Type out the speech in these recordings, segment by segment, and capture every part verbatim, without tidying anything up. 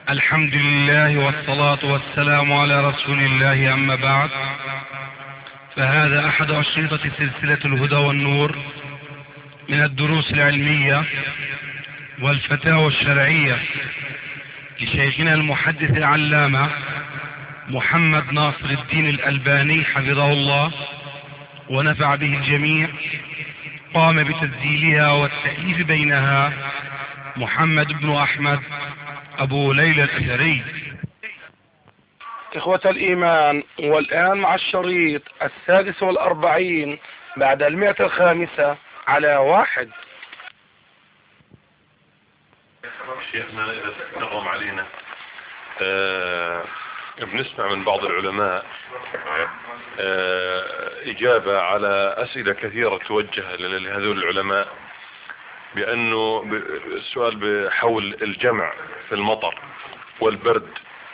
الحمد لله والصلاة والسلام على رسول الله، أما بعد، فهذا أحد أشرطة سلسلة الهدى والنور من الدروس العلمية والفتاوى الشرعية لشيخنا المحدث العلامة محمد ناصر الدين الألباني حفظه الله ونفع به الجميع. قام بتسجيلها والتأليف بينها محمد بن أحمد أبو ليلى الأثري. إخوة الإيمان، والآن مع الشريط السادس والأربعين بعد المئة الخامسة على واحد. شيخنا إذا تنغم علينا آه بنسمع من بعض العلماء آه إجابة على أسئلة كثيرة توجه لهذول العلماء بأنه السؤال بحول الجمع في المطر والبرد.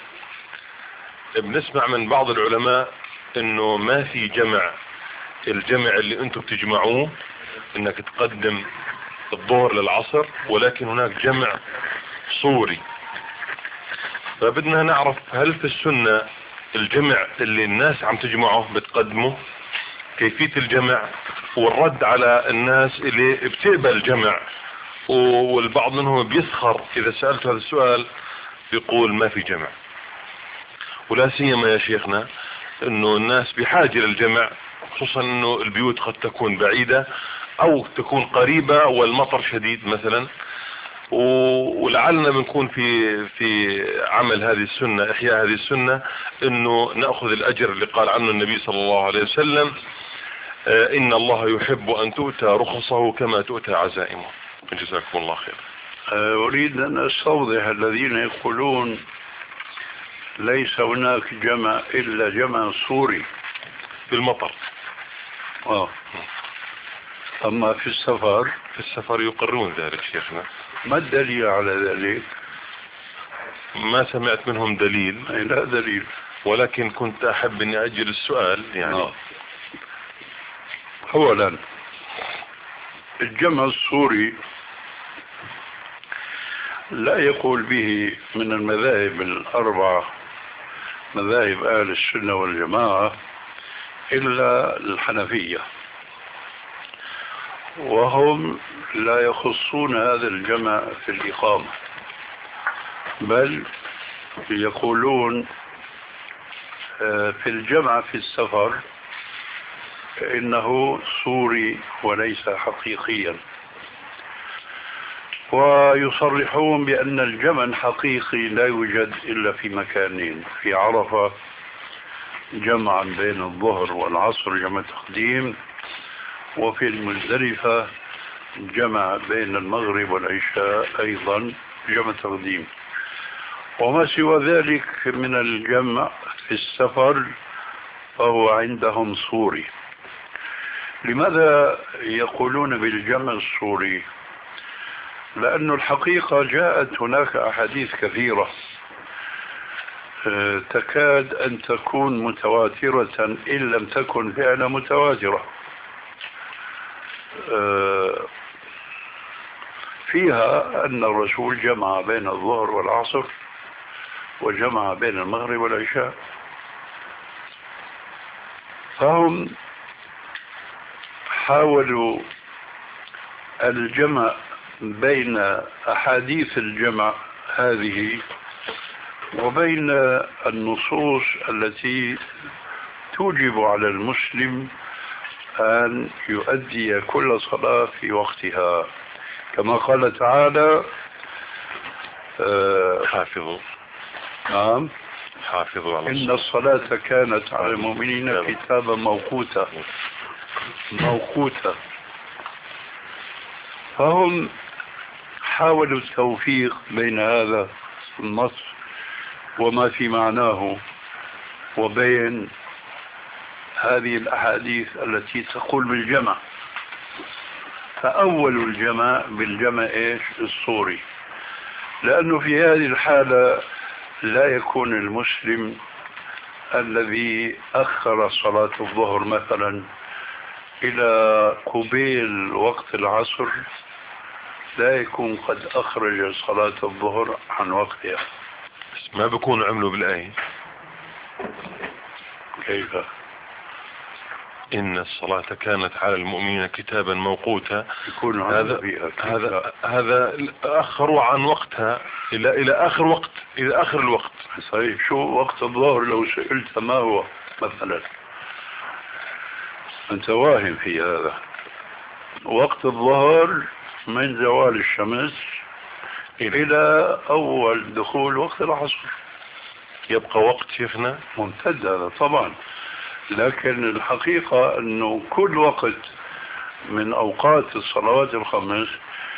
بنسمع من بعض العلماء انه ما في جمع، الجمع اللي انتم بتجمعوه انك تقدم الظهر للعصر، ولكن هناك جمع صوري. فبدنا نعرف هل في السنة الجمع اللي الناس عم تجمعه بتقدمه، كيفية الجمع، والرد على الناس اللي بتقبل الجمع والبعض منهم بيسخر اذا سألت هذا السؤال بيقول ما في جمع. ولا سيما يا شيخنا انه الناس بحاجة للجمع، خصوصا انه البيوت قد تكون بعيدة او تكون قريبة والمطر شديد مثلا، ولعلنا بنكون في في عمل هذه السنة، احياء هذه السنة، انه نأخذ الاجر اللي قال عنه النبي صلى الله عليه وسلم: ان الله يحب ان تؤتى رخصه كما تؤتى عزائمه. جزاكم الله خير. أريد أن أستوضح الذين يقولون ليس هناك جمع إلا جمع صوري في المطر. آه. أما في السفر في السفر يقررون ذلك شيخنا. ما الدليل على ذلك؟ ما سمعت منهم دليل. لا دليل، ولكن كنت أحب أني أجل السؤال يعني. آه. أولا الجمع الصوري لا يقول به من المذاهب الأربعة، مذاهب أهل السنة والجماعة، إلا الحنفية، وهم لا يخصون هذا الجمع في الإقامة، بل يقولون في الجمع في السفر إنه صوري وليس حقيقيا، ويصرحون بأن الجمع الحقيقي لا يوجد إلا في مكانين: في عرفة جمعا بين الظهر والعصر جمع تقديم، وفي المزدلفة جمع بين المغرب والعشاء أيضا جمع تقديم. وما سوى ذلك من الجمع في السفر فهو عندهم صوري. لماذا يقولون بالجمع الصوري؟ لأن الحقيقة جاءت هناك أحاديث كثيرة تكاد أن تكون متواترة إن لم تكن فعلا متواترة، فيها أن الرسول جمع بين الظهر والعصر وجمع بين المغرب والعشاء. فهم حاولوا الجمع بين أحاديث الجمع هذه وبين النصوص التي توجب على المسلم أن يؤدي كل صلاة في وقتها، كما قال تعالى: حافظوا نعم حافظوا على إن الصلاة كانت على المؤمنين كتابا موقوتا موقوتا. فهم حاولوا التوفيق بين هذا النص وما في معناه وبين هذه الأحاديث التي تقول بالجمع. فأول الجمع بالجمع إيش؟ الصوري، لأنه في هذه الحالة لا يكون المسلم الذي أخر صلاة الظهر مثلا إلى قبيل وقت العصر لا يكون قد أخرج صلاة الظهر عن وقتها، ما بيكونوا عملوا بالآية. كيف؟ إن الصلاة كانت على المؤمنين كتابا موقوتا. يكون هذا هذا هذا أخروا عن وقتها إلى إلى آخر وقت، إلى آخر الوقت. صحيح. شو وقت الظهر لو سئلت ما هو مثلا؟ أنت واهم في هذا. وقت الظهر من زوال الشمس إلى أول دخول وقت العصر. يبقى وقت شيخنا ممتد هذا طبعا، لكن الحقيقة أنه كل وقت من أوقات الصلوات الخمس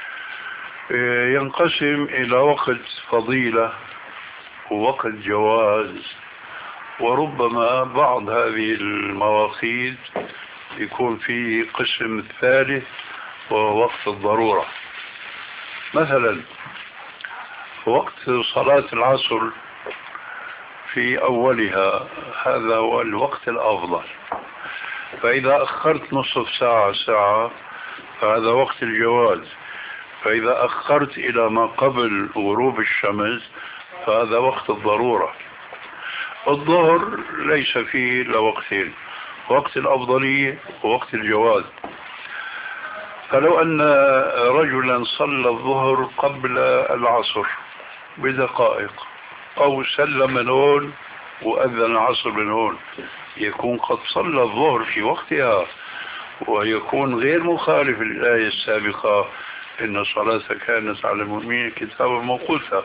ينقسم إلى وقت فضيلة ووقت جواز، وربما بعض هذه المواقيت يكون في قسم ثالث وهو وقت الضرورة. مثلا وقت صلاة العصر في أولها هذا هو الوقت الأفضل، فإذا أخرت نصف ساعة ساعة فهذا وقت الجواز، فإذا أخرت إلى ما قبل غروب الشمس فهذا وقت الضرورة. الظهر ليس فيه إلا وقتين، وقت الأفضلية ووقت الجواز. فلو أن رجلا صلى الظهر قبل العصر بدقائق أو سلم من هون وأذن العصر من هون، يكون قد صلى الظهر في وقتها، ويكون غير مخالف للآية السابقة إن الصلاة كانت على المؤمنين كتابا موقوتا.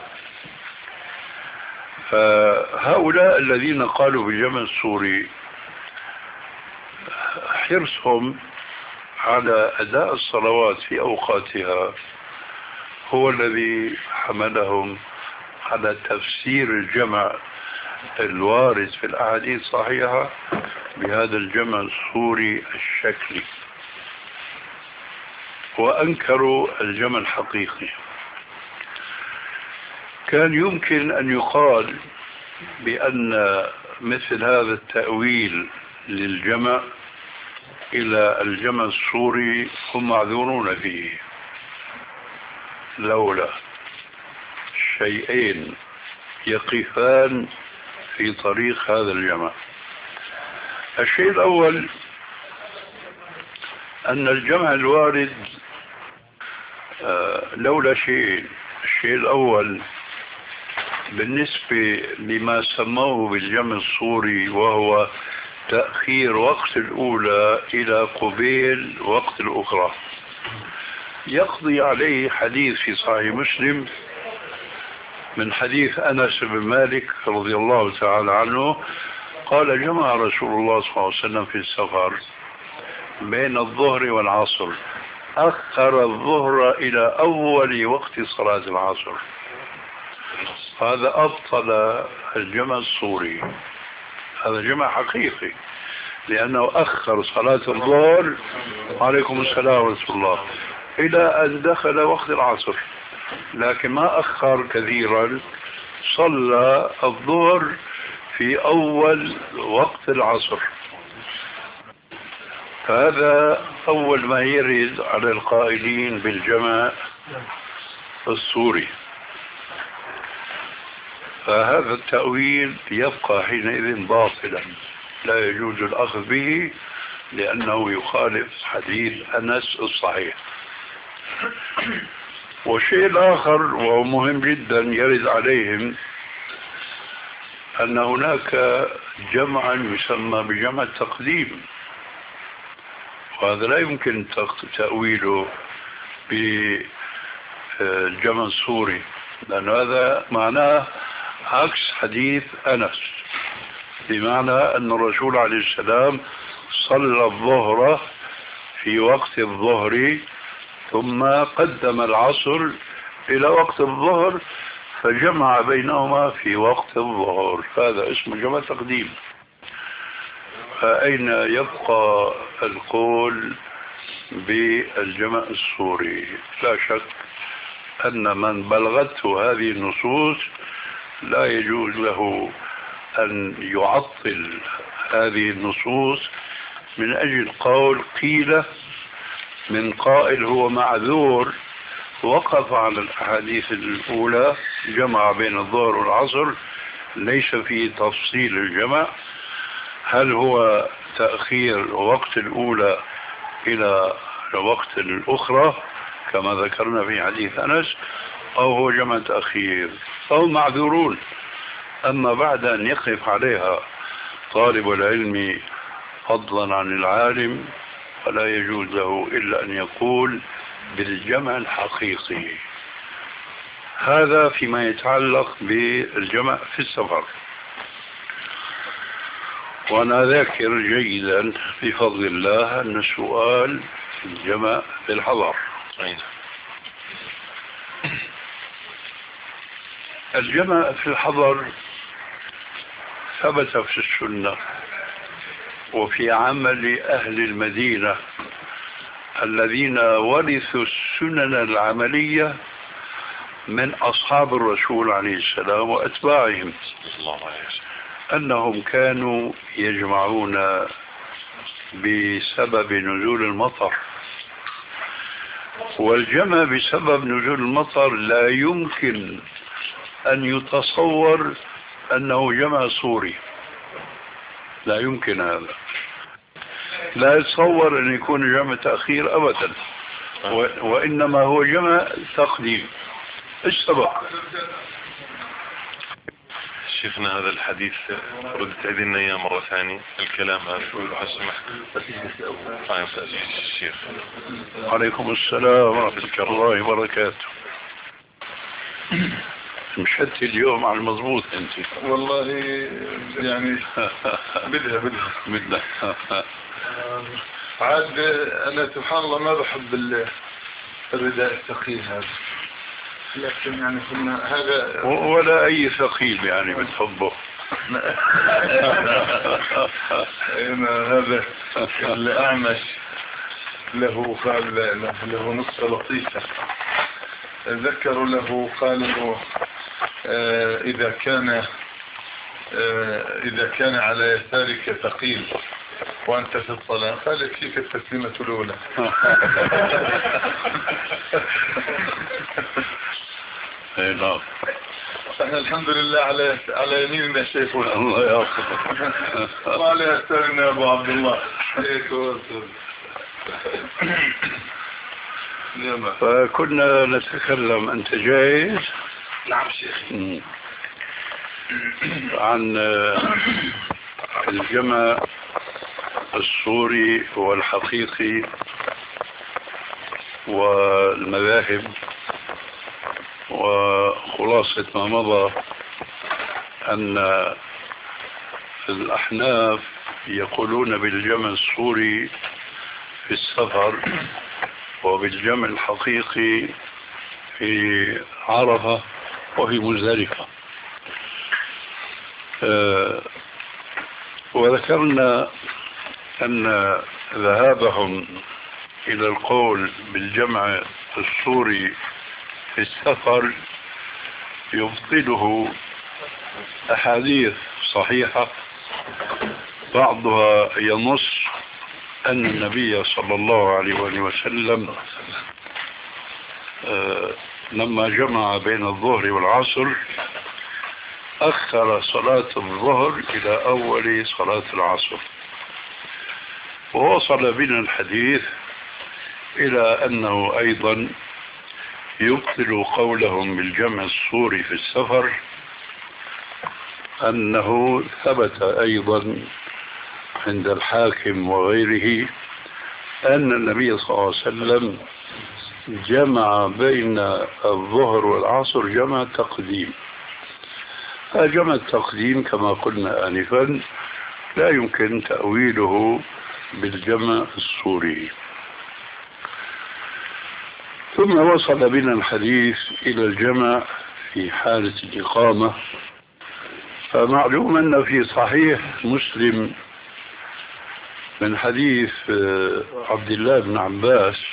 فهؤلاء الذين قالوا بالجمع السوري حرصهم على أداء الصلوات في أوقاتها هو الذي حملهم على تفسير الجمع الوارد في الأحاديث الصحيحة بهذا الجمع السوري الشكلي، وأنكروا الجمع الحقيقي. كان يمكن أن يقال بأن مثل هذا التأويل للجمع إلى الجمع السوري هم معذورون فيه، لولا شيئين يقفان في طريق هذا الجمع. الشيء الأول أن الجمع الوارد لولا شيء. الشيء الأول بالنسبة لما سموه بالجمع السوري وهو تأخير وقت الأولى إلى قبيل وقت الأخرى، يقضي عليه حديث في صحيح مسلم من حديث أنس بن مالك رضي الله تعالى عنه قال جمع رسول الله صلى الله عليه وسلم في السفر بين الظهر والعصر، أخر الظهر إلى أول وقت صلاة العصر. هذا أبطل الجمع السوري، هذا جمع حقيقي، لأنه أخر صلاة الظهر عليكم السلام ورحمة الله إلى أن دخل وقت العصر، لكن ما أخر كثيرا، صلى الظهر في أول وقت العصر. فهذا أول ما يرد على القائلين بالجمع السوري. فهذا التأويل يبقى حينئذ باطلا، لا يجوز الأخذ به لأنه يخالف حديث أنس الصحيح. والشيء الآخر وهو مهم جدا يرد عليهم أن هناك جمعا يسمى بجمع التقديم، وهذا لا يمكن تأويله بالجمع السوري، لأن هذا معناه عكس حديث أنس، بمعنى أن الرسول عليه السلام صلى الظهر في وقت الظهر ثم قدم العصر إلى وقت الظهر فجمع بينهما في وقت الظهر، هذا اسمه جمع تقديم. فأين يبقى القول بالجمع السوري؟ لا شك أن من بلغته هذه النصوص لا يجوز له أن يعطل هذه النصوص من أجل قول قيل من قائل هو معذور وقف على الأحاديث الأولى، جمع بين الظهر والعصر، ليس في تفصيل الجمع، هل هو تأخير وقت الأولى إلى وقت الأخرى كما ذكرنا في حديث أنس، أو هو جمع تأخير، أو معذورون. أما بعد أن يقف عليها طالب العلم فضلا عن العالم، فلا يجوز له إلا أن يقول بالجمع الحقيقي. هذا فيما يتعلق بالجمع في السفر. وأنا ذاكر جيدا بفضل الله أن السؤال الجمع في الحضر. الجمع في الحضر ثبت في السنة وفي عمل أهل المدينة الذين ورثوا السنن العملية من أصحاب الرسول عليه السلام وأتباعهم، أنهم كانوا يجمعون بسبب نزول المطر. والجمع بسبب نزول المطر لا يمكن أن يتصور أنه جمع صوري، لا يمكن هذا، لا يتصور أن يكون جمع تأخير أبدا، وإنما هو جمع تقديم. إيش سبب؟ شيخنا هذا الحديث ردت تعيدنا إياه مرة ثانية الكلام هذا حسمح. طيب الشيخ. عليكم السلام ورحمة الله وبركاته. مشت اليوم على المضبوط أنت والله يعني بدها بدها بدها عاد أنا سبحان الله ما بحب الرداء الثقيل هذا، لكن يعني كنا هذا ولا أي ثقيل يعني بتحبه. هذا الأعمش له قال له نقطة لطيفة ذكروا له، قالوا آه إذا كان آه إذا كان على يسارك ثقيل وأنت في الصلاة قال فيك التسليمة الأولى. اي نعم. احنا الحمد لله على على يميننا شيخ. الله يعافيك. وعلى يسارنا ابو عبد الله. فكنا نتكلم، انت جاهز؟ نعم شيخي. عن الجمع الصوري والحقيقي والمذاهب، وخلاصة ما مضى أن الأحناف يقولون بالجمع الصوري في السفر وبالجمع الحقيقي في عرفة وفي مزدلفة. أه وذكرنا أن ذهابهم إلى القول بالجمع الصوري في السفر يبطله أحاديث صحيحة، بعضها ينص أن النبي صلى الله عليه وسلم لما جمع بين الظهر والعصر أخر صلاة الظهر إلى أول صلاة العصر. ووصل بنا الحديث إلى أنه أيضا يبطل قولهم بالجمع الصوري في السفر، أنه ثبت أيضا عند الحاكم وغيره أن النبي صلى الله عليه وسلم جمع بين الظهر والعصر جمع تقديم. جمع التقديم كما قلنا آنفا لا يمكن تأويله بالجمع الصوري. ثم وصل بنا الحديث إلى الجمع في حالة الإقامة. فمعلوم أن في صحيح مسلم من حديث عبد الله بن عباس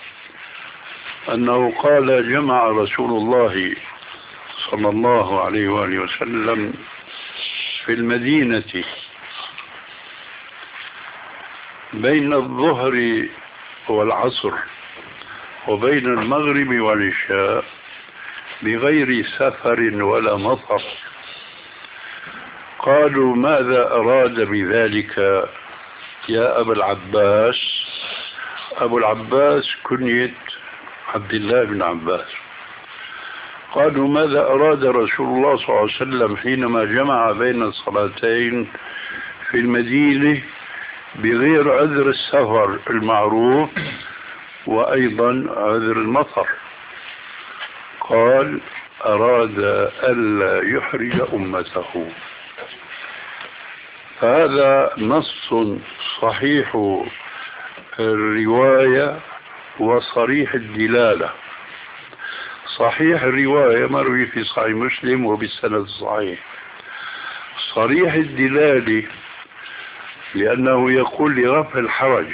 أنه قال جمع رسول الله صلى الله عليه وآله وسلم في المدينة بين الظهر والعصر وبين المغرب والعشاء بغير سفر ولا مطر. قالوا ماذا أراد بذلك يا أبا العباس؟ أبو العباس كنية عبد الله بن عباس. قالوا ماذا أراد رسول الله صلى الله عليه وسلم حينما جمع بين الصلاتين في المدينة بغير عذر السفر المعروف وأيضا عذر المطر؟ قال أراد ألا يحرج أمته. فهذا نص صحيح الرواية وصريح الدلالة. صحيح الرواية مروي في صحيح مسلم وبالسند الصحيح. صريح الدلالة لأنه يقول لرفع الحرج.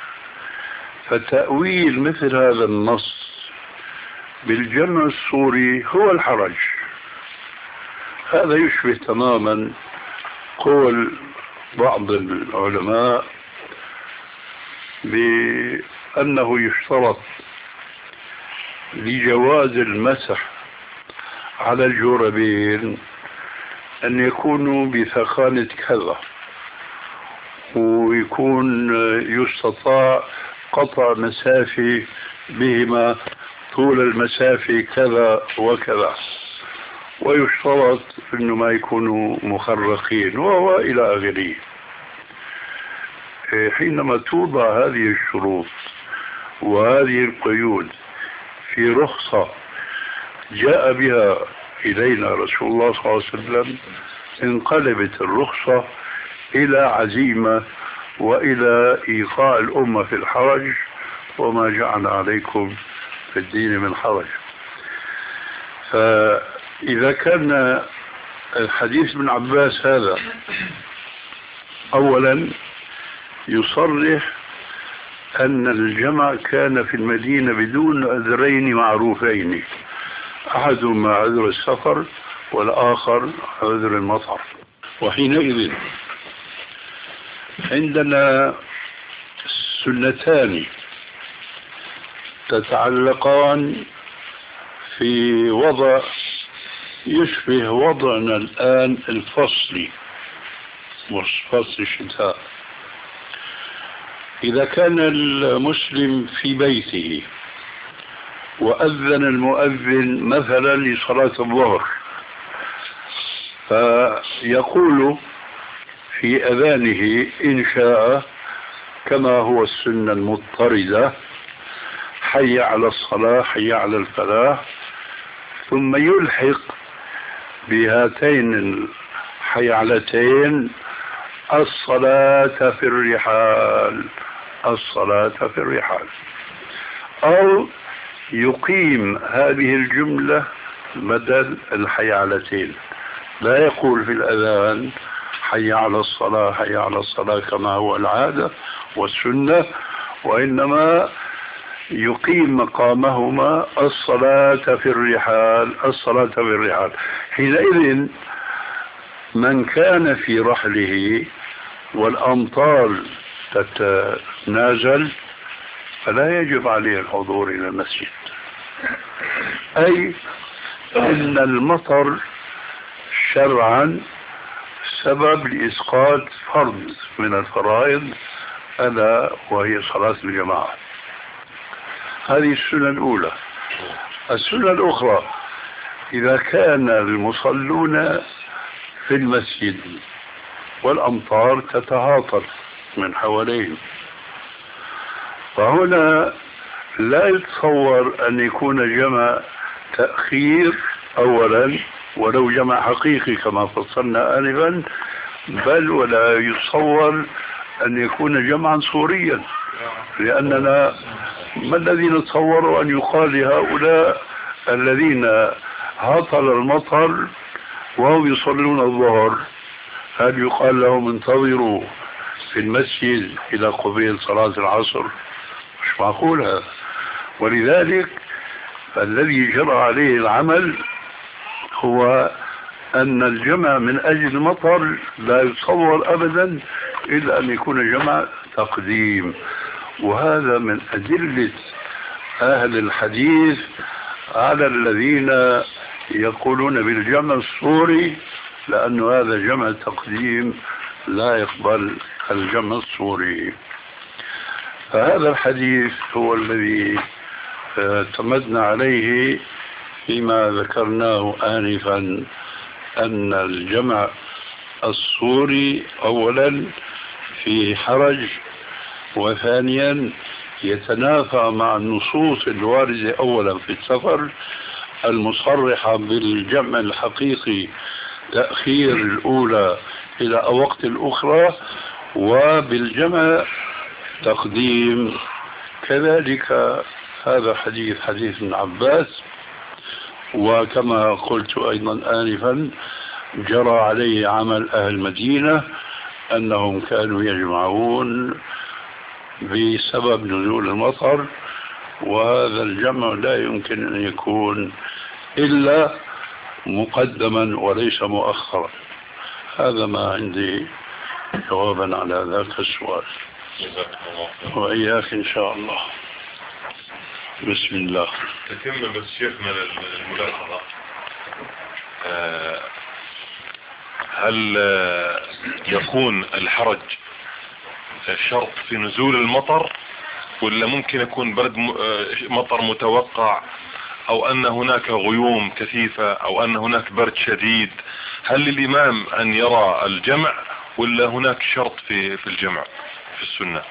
فتأويل مثل هذا النص بالجمع الصوري هو الحرج. هذا يشبه تماما قول بعض العلماء بأنه يشترط لجواز المسح على الجوربين أن يكونوا بثخانة كذا، ويكون يستطاع قطع مسافة بهما طول المسافة كذا وكذا، ويشترط أنه ما يكونوا مخرقين وهو إلى آخره. حينما توضع هذه الشروط وهذه القيود في رخصة جاء بها إلينا رسول الله صلى الله عليه وسلم، انقلبت الرخصة إلى عزيمة وإلى إيقاع الأمة في الحرج، وما جعل عليكم في الدين من حرج. فإذا كان الحديث ابن عباس هذا أولا يصرح أن الجمع كان في المدينة بدون عذرين معروفين، أحدهما عذر السفر والآخر عذر المطر. وحينئذ عندنا سنتان تتعلقان في وضع يشبه وضعنا الآن الفصلي، مش فصل الشتاء. إذا كان المسلم في بيته وأذن المؤذن مثلا لصلاة الظهر، فيقول في أذانه إن شاء كما هو السنة المضطردة حي على الصلاة حي على الفلاح، ثم يلحق بهاتين الحيعلتين الصلاة في الرحال الصلاة في الرحال، أو يقيم هذه الجملة بدل الحيعلتين. لا يقول في الأذان حي على الصلاة حي على الصلاة كما هو العادة والسنة، وإنما يقيم مقامهما الصلاة في الرحال الصلاة في الرحال. حينئذ من كان في رحله والأمطار تتنازل فلا يجب عليه الحضور إلى المسجد، أي إن المطر شرعا سبب لإسقاط فرض من الفرائض ألا وهي صلاة الجماعة. هذه السنة الأولى. السنة الأخرى إذا كان المصلون في المسجد والأمطار تتهاطل من حواليهم، فهنا لا يتصور أن يكون جمع تأخير أولا ولو جمع حقيقي كما فصلنا آنفا، بل ولا يتصور أن يكون جمعا صوريا، لأننا ما الذي نتصور أن يقال لهؤلاء الذين هطل المطر وهم يصلون الظهر، هل يقال لهم انتظروا في المسجد إلى قبيل صلاة العصر؟ مش معقول هذا. ولذلك فالذي جرى عليه العمل هو أن الجمع من أجل المطر لا يتصور أبدا إلا أن يكون جمع تقديم. وهذا من أدلة أهل الحديث على الذين يقولون بالجمع الصوري، لأن هذا جمع تقديم لا يقبل الجمع الصوري. فهذا الحديث هو الذي اعتمدنا عليه فيما ذكرناه آنفا، أن الجمع الصوري أولا في حرج، وثانيا يتنافى مع النصوص الواردة أولا في السفر المصرحة بالجمع الحقيقي، تأخير الأولى إلى وقت الأخرى، وبالجمع تقديم. كذلك هذا حديث حديث ابن عباس، وكما قلت أيضا آنفا جرى عليه عمل أهل المدينة أنهم كانوا يجمعون بسبب نزول المطر، وهذا الجمع لا يمكن أن يكون إلا مقدما وليس مؤخرا. هذا ما عندي جوابا على ذاك السؤال، وإياك إن شاء الله. بسم الله. تتم بس شيخنا الملاحظة، هل يكون الحرج شرط في نزول المطر، ولا ممكن يكون برد مطر متوقع، او ان هناك غيوم كثيفة، او ان هناك برد شديد؟ هل للامام ان يرى الجمع، ولا هناك شرط في في الجمع في السنة؟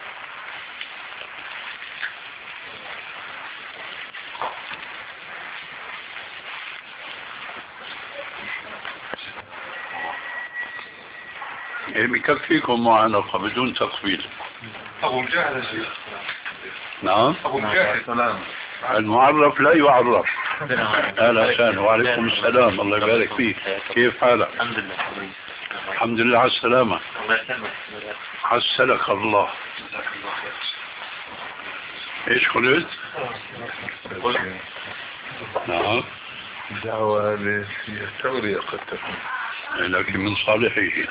بكفيكم معانقة بدون تقبيل. أبو مجاهد يا شيخ. نعم. أبو مجاهد. سلام. المعرف لا يعرف. أهلا وسهلا. وعليكم السلام. الله يبارك فيك. كيف حالك؟ الحمد لله. الحمد لله على السلامة. الله يسلمك. حسنك الله. ايش قلت؟ نعم. دعوة هذه هي التورية قد تكون، لكن من صالحه.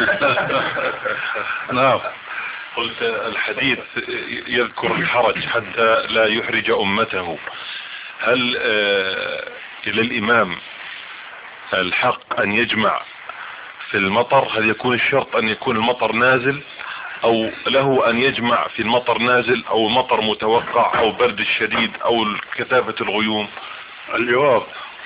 نعم. قلت الحديث يذكر الحرج حتى لا يحرج أمته. هل آه إلى الإمام الحق أن يجمع في المطر؟ هل يكون الشرط أن يكون المطر نازل، أو له أن يجمع في المطر نازل، أو مطر متوقع، أو برد الشديد، أو كثافة الغيوم؟ الجواب: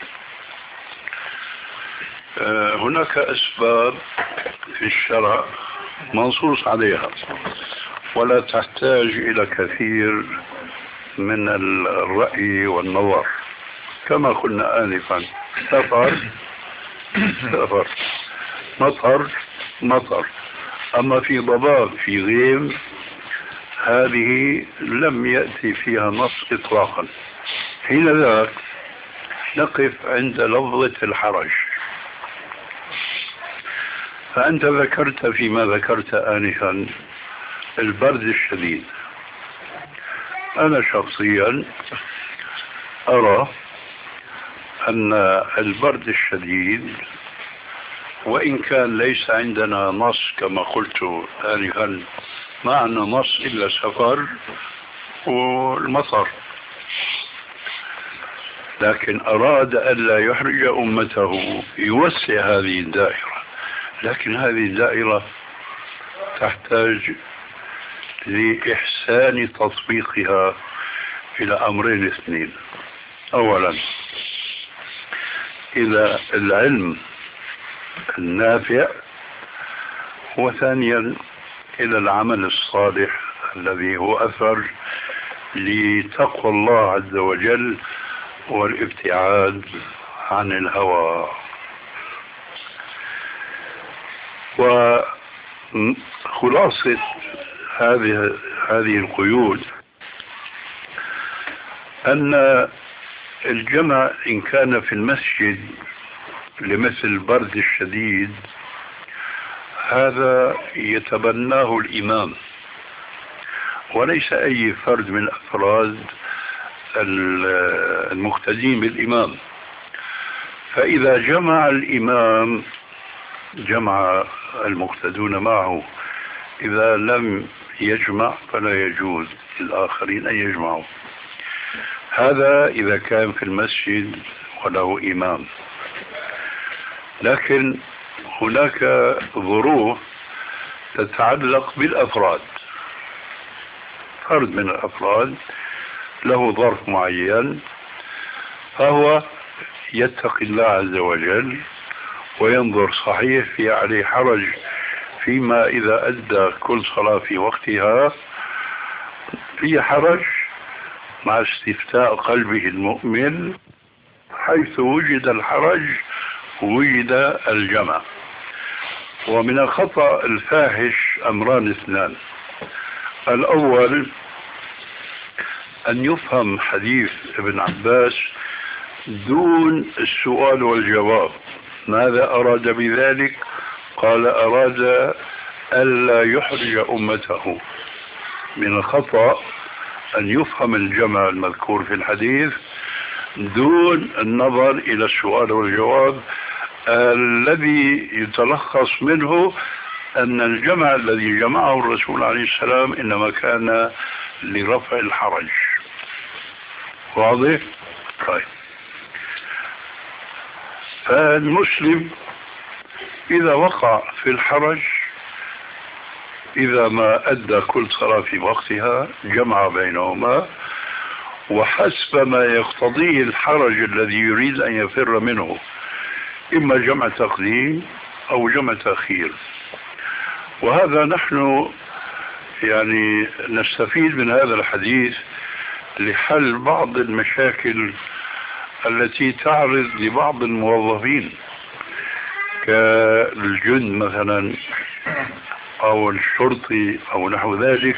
هناك أسباب في الشرع منصوص عليها، ولا تحتاج إلى كثير من الرأي والنظر. كما قلنا آنفا، سفر سفر، مطر مطر. أما في ضباب، في غيم، هذه لم يأتي فيها نص إطلاقا. حين ذاك نقف عند لفظة الحرج. فأنت ذكرت فيما ذكرت آنفا البرد الشديد. أنا شخصيا أرى أن البرد الشديد، وإن كان ليس عندنا نص كما قلت آنفا، ما عندنا نص إلا سفر والمطر، لكن أراد ألا يحرج أمته يوسع هذه الدائرة. لكن هذه الدائرة تحتاج لإحسان تطبيقها إلى أمرين اثنين: أولا إلى العلم النافع، وثانيا إلى العمل الصالح الذي هو أثر لتقوى الله عز وجل والابتعاد عن الهوى. وخلاصة هذه هذه القيود أن الجمع إن كان في المسجد لمثل البرد الشديد، هذا يتبناه الإمام وليس أي فرد من أفراد المقتدين بالإمام. فإذا جمع الإمام جمع المقتدون معه، إذا لم يجمع فلا يجوز للآخرين أن يجمعوا. هذا إذا كان في المسجد وله إمام. لكن هناك ظروف تتعلق بالأفراد. فرد من الأفراد له ظرف معين، فهو يتقي الله عز وجل وينظر صحيح في عليه حرج فيما إذا أدى كل صلاة في وقتها، في حرج مع استفتاء قلبه المؤمن. حيث وجد الحرج وجد الجمع. ومن الخطأ الفاحش أمران اثنان. الأول أن يفهم حديث ابن عباس دون السؤال والجواب. ماذا أراد بذلك؟ قال أراد ألا يحرج أمته. من الخطأ أن يفهم الجمع المذكور في الحديث دون النظر إلى السؤال والجواب الذي يتلخص منه أن الجمع الذي جمعه الرسول عليه السلام إنما كان لرفع الحرج. واضح؟ طيب. فالمسلم إذا وقع في الحرج إذا ما أدى كل صلاة في وقتها جمع بينهما، وحسب ما يقتضيه الحرج الذي يريد أن يفر منه، إما جمع تقديم أو جمع تأخير. وهذا نحن يعني نستفيد من هذا الحديث لحل بعض المشاكل التي تعرض لبعض الموظفين كالجند مثلا أو الشرطي أو نحو ذلك،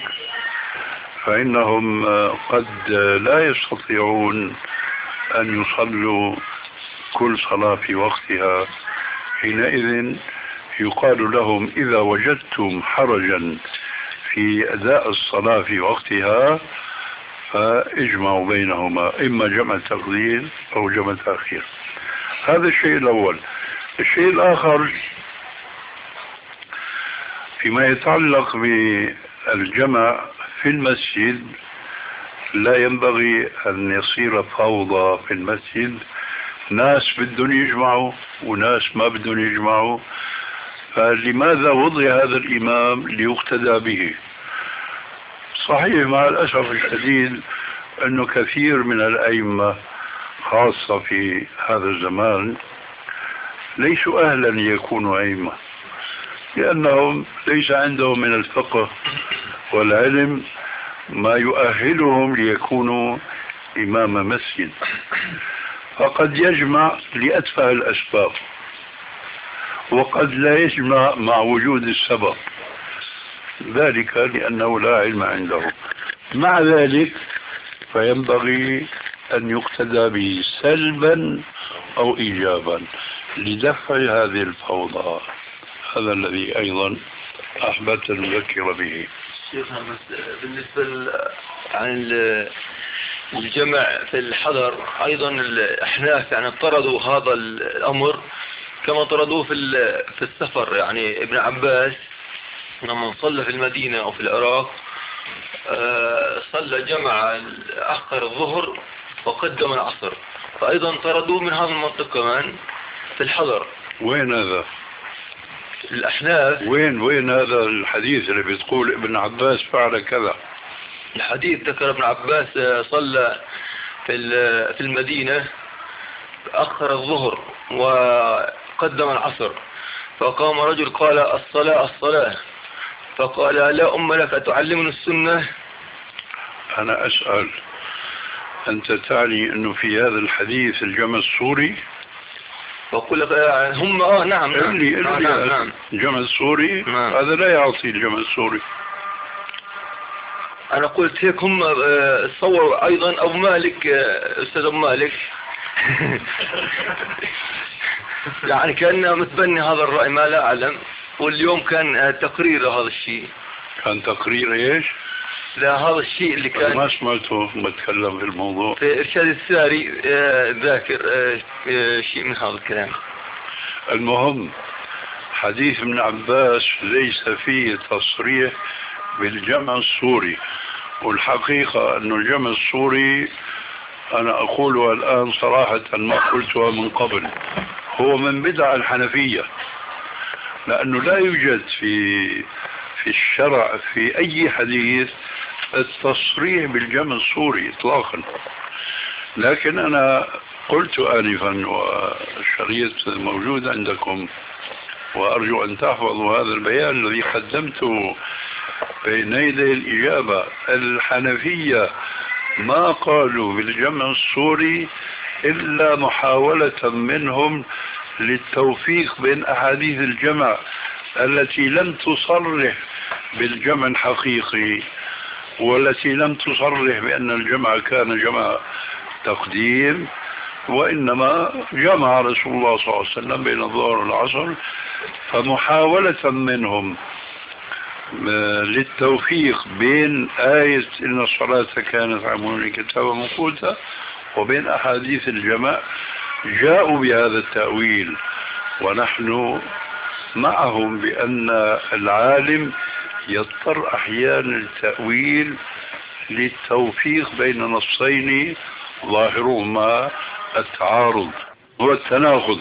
فإنهم قد لا يستطيعون أن يصلوا كل صلاة في وقتها. حينئذ يقال لهم إذا وجدتم حرجا في أداء الصلاة في وقتها فاجمعوا بينهما، إما جمع تقديم أو جمع تأخير. هذا الشيء الأول. الشيء الآخر فيما يتعلق بالجمع في المسجد، لا ينبغي أن يصير فوضى في المسجد، ناس بدهم يجمعوا وناس ما بدهم يجمعوا. فلماذا وضع هذا الإمام؟ ليقتدى به. صحيح مع الأسف الشديد أنه كثير من الأئمة خاصة في هذا الزمان ليسوا أهلا ليكونوا أئمة، لأنهم ليس عندهم من الفقه والعلم ما يؤهلهم ليكونوا إمام مسجد. فقد يجمع لأتفه الأسباب، وقد لا يجمع مع وجود السبب، ذلك لأنه لا علم عنده. مع ذلك فينبغي أن يقتدى به سلبا أو إيجابا لدفع هذه الفوضى. هذا الذي أيضا أحببت أن أذكر به. شيخنا بس بالنسبة عن الجمع في الحضر أيضا الأحناف يعني طردوا هذا الأمر كما طردوه في في السفر. يعني ابن عباس لما صلى في المدينة أو في العراق صلى جمع أخر الظهر وقدم العصر، فأيضا طردوه من هذا المنطق كمان في الحضر. وين هذا؟ الأحناف. وين وين هذا الحديث اللي بتقول ابن عباس فعل كذا؟ الحديث ذكر ابن عباس صلى في في المدينة أخر الظهر وقدم العصر، فقام رجل قال الصلاة الصلاة، فقال لا أم لك أتعلمني السنة؟ أنا أسأل، أنت تعني أنه في هذا الحديث الجمع السوري؟ وأقول لك هم آه نعم نعم, اللي نعم, اللي نعم, نعم. الجمع السوري نعم. هذا لا يعطي الجمع السوري. أنا قلت هيك هم صوروا أيضا أبو مالك أستاذ أبو مالك يعني كان متبني هذا الرأي ما لا أعلم، واليوم كان تقرير هذا الشيء. كان تقرير إيش؟ لا هذا الشيء اللي كان ما سمعته بتكلم في الموضوع في إرشاد الساري ذاكر شيء من هذا الكلام. المهم حديث ابن عباس ليس فيه تصريح بالجمع السوري، والحقيقة أن الجمع السوري أنا أقولها الآن صراحة ما قلتها من قبل، هو من بدع الحنفية، لأنه لا يوجد في في الشرع في أي حديث التصريح بالجمع الصوري إطلاقا. لكن أنا قلت آنفا والشريط موجود عندكم، وأرجو أن تحفظوا هذا البيان الذي قدمته بين يدي الإجابة. الحنفية ما قالوا بالجمع الصوري إلا محاولة منهم للتوفيق بين أحاديث الجمع التي لم تصرح بالجمع الحقيقي، والتي لم تصرح بأن الجمع كان جمع تقديم، وإنما جمع رسول الله صلى الله عليه وسلم بين الظهر والعصر. فمحاولة منهم للتوفيق بين آية إن الصلاة كانت على المؤمنين كتابا موقوتا وبين أحاديث الجمع جاءوا بهذا التأويل، ونحن معهم بأن العالم يضطر أحيانا التأويل للتوفيق بين نصين ظاهرهما التعارض والتناقض.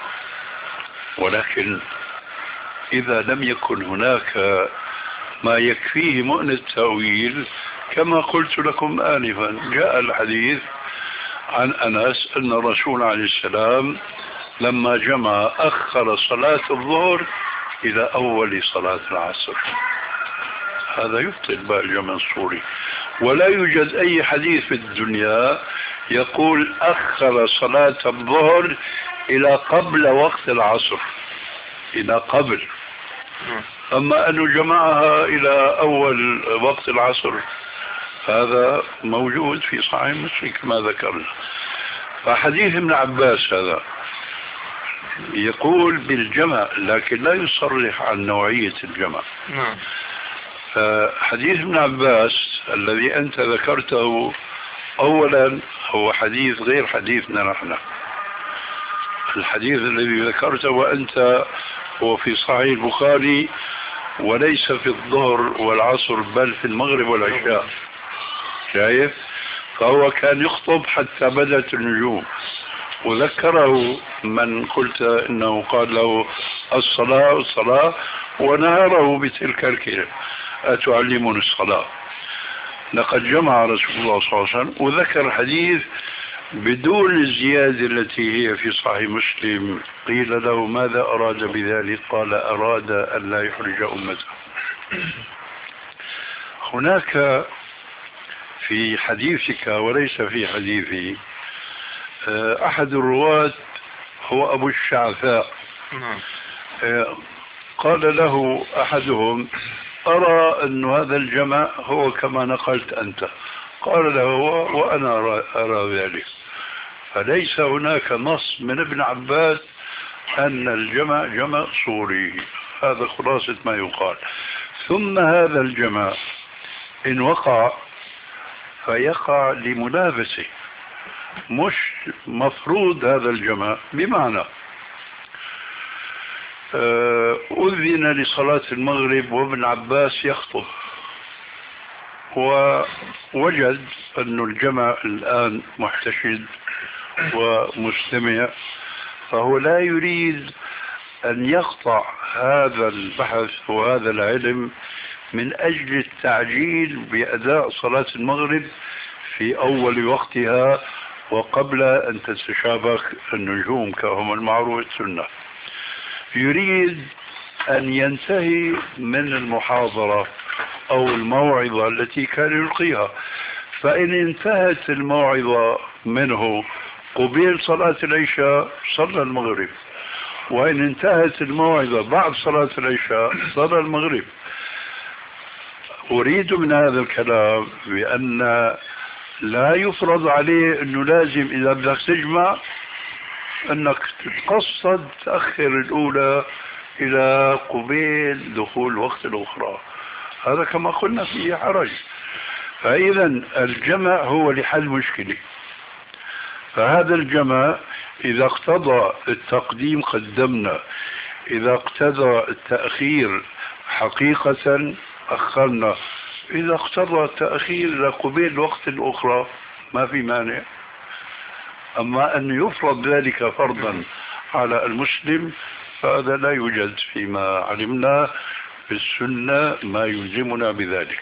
ولكن إذا لم يكن هناك ما يكفيه مؤن التأويل كما قلت لكم آنفا، جاء الحديث عن أنس أن الرسول عليه السلام لما جمع أخر صلاة الظهر إلى أول صلاة العصر. هذا يبطل بقى الجمع الصوري، ولا يوجد أي حديث في الدنيا يقول أخر صلاة الظهر إلى قبل وقت العصر، إلى قبل. أما أنه جمعها إلى أول وقت العصر هذا موجود في صحيح مسلم كما ذكرنا. فحديث ابن عباس هذا يقول بالجمع لكن لا يصرح عن نوعية الجمع. حديث ابن عباس الذي أنت ذكرته أولا هو حديث غير حديثنا نحن. الحديث الذي ذكرته وأنت هو في صحيح البخاري وليس في الظهر والعصر بل في المغرب والعشاء، شايف؟ فهو كان يخطب حتى بدت النجوم، وذكره من قلت إنه قال له الصلاة الصلاة ونهره بتلك الكلمة أتعلمون الصلاة. لقد جمع رسول الله صلى الله عليه وسلم وذكر حديث بدون الزيادة التي هي في صحيح مسلم. قيل له ماذا أراد بذلك؟ قال أراد أن لا يحرج أمته. هناك في حديثك وليس في حديثي أحد الرواة هو أبو الشعثاء، قال له أحدهم أرى أن هذا الجمع هو كما نقلت أنت، قال له وأنا أرى ذلك. فليس هناك نص من ابن عباس أن الجمع جمع صوري، هذا خلاصة ما يقال. ثم هذا الجمع إن وقع فيقع لملابسه، مش مفروض هذا الجمع. بمعنى أذن لصلاة المغرب وابن عباس يخطب ووجد أن الجمع الآن محتشد ومستمع، فهو لا يريد أن يقطع هذا البحث وهذا العلم من أجل التعجيل بأداء صلاة المغرب في أول وقتها وقبل أن تتشابك النجوم كما المعروف السنة. يريد أن ينتهي من المحاضرة أو الموعظة التي كان يلقيها، فإن انتهت الموعظة منه قبيل صلاة العشاء صلى المغرب، وإن انتهت الموعظة بعد صلاة العشاء صلى المغرب. أريد من هذا الكلام بأن لا يفرض عليه أنه لازم إذا بدك تجمع أنك تتقصد تأخر الأولى إلى قبيل دخول وقت الأخرى، هذا كما قلنا فيه حرج. فإذا الجمع هو لحل مشكلة، فهذا الجمع إذا اقتضى التقديم قدمنا، إذا اقتضى التأخير حقيقة أخرنا، إذا اقتضى التأخير إلى قبيل الوقت الأخرى ما في مانع. أما أن يفرض ذلك فرضا على المسلم فهذا لا يوجد فيما علمنا في السنة ما يلزمنا بذلك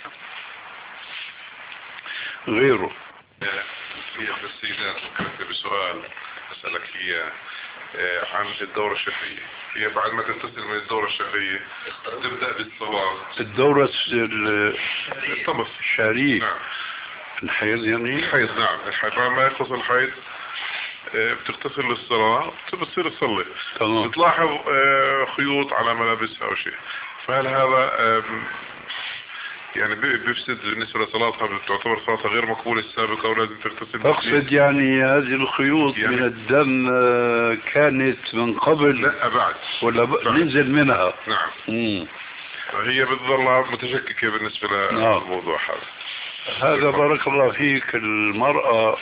غيره. هي السيدات كنت بسؤال أسألك هي عن الدورة الشهرية. هي بعد ما تنتصل من الدورة الشهرية تبدأ بالصلاة. الدورة الطمس الشهرية. نعم. الحيض يعني الحيض. نعم الحيض ما يخلص الحيض بتغتسل للصلاة بتصير تصلي. تمام. بتلاحظ خيوط على ملابسها أو شيء، فهل هذا يعني بيفسد بالنسبة لصلاتها؟ تعتبر صلاتها غير مقبولة السابقة ولازم تغتسل؟ أقصد يعني هذه الخيوط يعني من الدم كانت من قبل؟ لا بعد ولا ب... ننزل منها؟ نعم. مم. هي بتظل متشككة بالنسبة للموضوع هذا. هذا بارك الله فيك. المرأة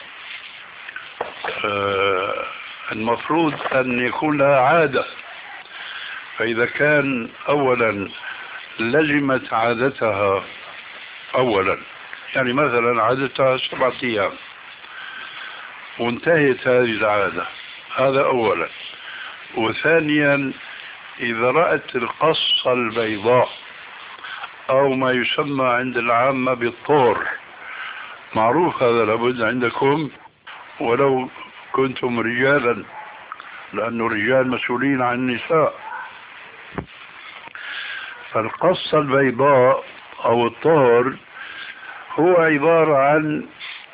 آه المفروض أن يكون لها عادة، فإذا كان أولا لزمت عادتها أولا، يعني مثلا عادتها سبعة أيام وانتهت هذه العادة، هذا أولا. وثانيا إذا رأت القصة البيضاء أو ما يسمى عند العامة بالطور، معروف هذا لابد عندكم ولو كنتم رجالا، لأن الرجال مسؤولين عن النساء. فالقصة البيضاء أو الطهر هو عبارة عن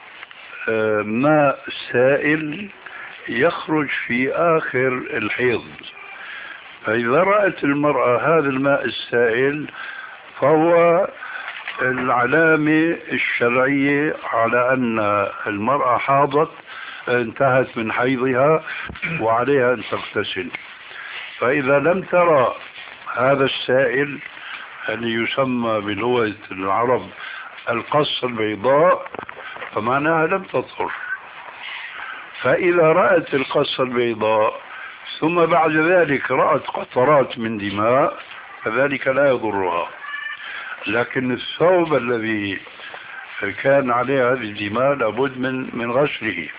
ماء سائل يخرج في آخر الحيض. فإذا رأت المرأة هذا الماء السائل فهو العلامة الشرعية على أن المرأة حاضت، انتهت من حيضها وعليها أن تغتسل. فإذا لم ترى هذا السائل اللي يسمى بلغة العرب القصة البيضاء فمعناها لم تطهر. فإذا رأت القصة البيضاء ثم بعد ذلك رأت قطرات من دماء فذلك لا يضرها، لكن الثوب الذي كان عليه هذه الدماء لابد من من غسله.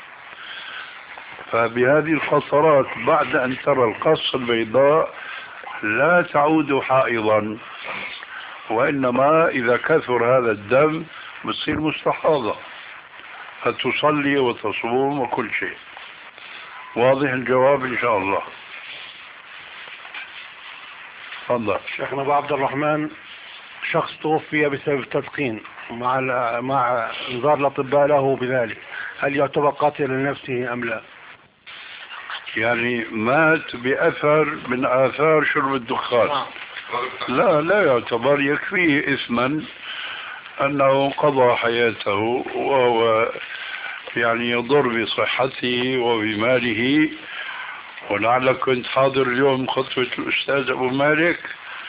فبهذه القطرات بعد أن ترى القصة البيضاء لا تعود حائضا، وإنما إذا كثر هذا الدم بتصير مستحاضة فتصلي وتصوم وكل شيء. واضح الجواب إن شاء الله؟ تفضل. شيخنا أبو عبد الرحمن، شخص توفي بسبب التدخين مع مع انذار الأطباء له بذلك، هل يعتبر قاتل لنفسه أم لا؟ يعني مات بأثر من آثار شرب الدخان؟ لا لا يعتبر، يكفيه إثما أنه قضى حياته وهو يعني يضر بصحته وبماله. ولعلك كنت حاضر اليوم خطبة الأستاذ أبو مالك،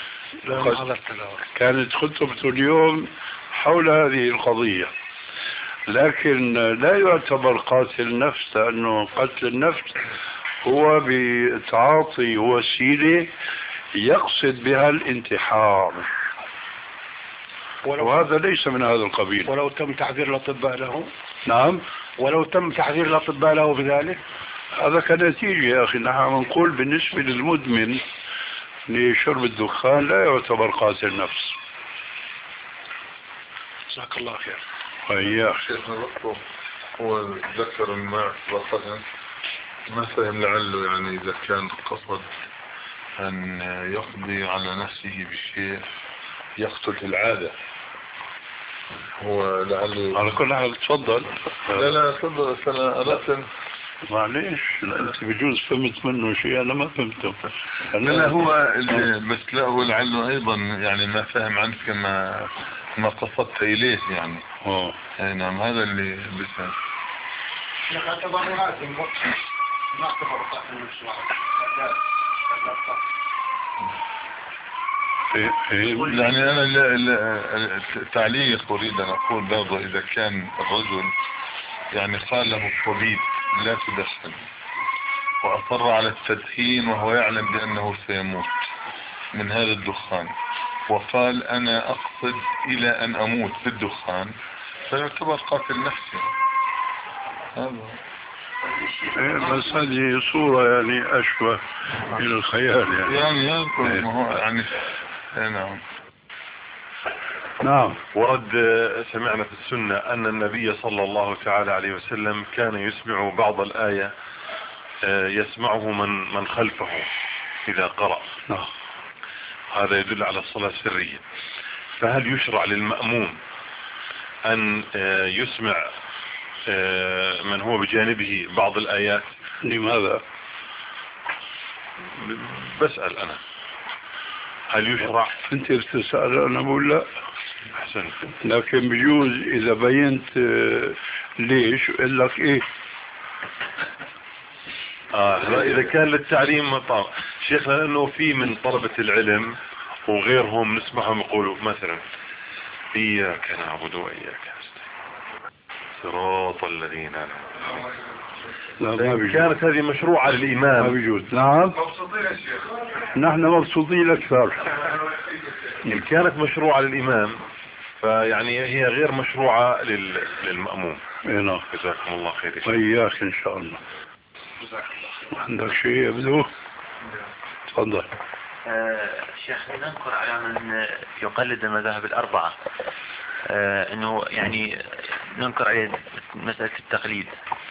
كانت خطبته اليوم حول هذه القضية. لكن لا يعتبر قاتل نفس، لأنه قتل النفس هو بتعاطي وسيلة يقصد بها الانتحار، وهذا ليس من هذا القبيل. ولو تم تحذير الأطباء له؟ نعم، ولو تم تحذير الأطباء له بذلك؟ هذا كنتيجة يا أخي. نحن نقول بالنسبة للمدمن لشرب الدخان لا يعتبر قاتل نفس. جزاك الله خير. وإياك. شيخنا الرقم هو ذكر الماء وقتا ما فهم لعله يعني إذا كان قصد أن يقضي على نفسه بشيء يقتل العادة، هو لعله على كل حال تفضل. لا لا تفضل. أنا أردت معليش، أنت بجوز فهمت منه شيء أنا ما فهمته. لا لا هو بس لا هو لعله أيضا يعني ما فهم عنك كما ما قصدت إليه يعني. اه أي نعم، هذا اللي بسأل. يعتبر لازم ما اعتبر قاتل المشروع. يعني أنا التعليق أريد أن أقول برضه إذا كان الرجل يعني قال له الطبيب لا تدخن وأصر على التدخين وهو يعلم بأنه سيموت من هذا الدخان، وقال أنا أقصد إلى أن أموت بالدخان، فيعتبر قاتل نفسي. هذا بس هذه صورة يعني أشبه إلى الخيال يعني. يعني يذكر ما هو يعني نعم. نعم. ورد سمعنا في السنة أن النبي صلى الله تعالى عليه وسلم كان يسمع بعض الآية يسمعه من من خلفه إذا قرأ. نعم. هذا يدل على الصلاة السرية. فهل يشرع للمأموم أن يسمع من هو بجانبه بعض الآيات؟ لماذا؟ بسأل أنا هل يشرع؟ أنت بتسأل أنا بقول لا. أحسن. لكن بجوز إذا بينت ليش يقول لك إيه. آه إذا كان للتعليم طبعا شيخنا، لأنه في من طلبة العلم وغيرهم نسمعهم يقولوا مثلا إياك نعبد وإياك نستعين صراط الذين لا ما كانت هذه مشروعة للإمام. ما بيجوز. نعم. مبسوطين يا شيخ. نحن مبسوطين أكثر. إن كانت مشروعة للإمام فيعني هي غير مشروعة لل... للمأموم. نعم. جزاكم الله خير. وإياك إن شاء الله. عندك شيء يبدو؟ تفضل. آه شيخ، نذكر على من يقلد المذاهب الأربعة آه أنه يعني ننكر عليه مسألة التقليد.